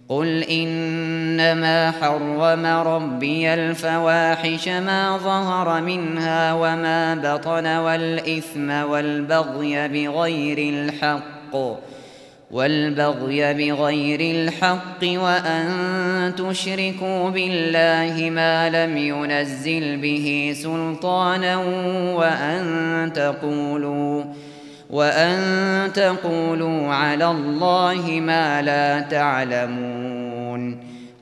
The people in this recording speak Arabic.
قل إنما حرم ربي الفواحش ما ظهر منها وما بطن والإثم والبغي بغير الحق وأن تشركوا بالله ما لم ينزل به سلطانا وأن تقولوا على الله ما لا تعلمون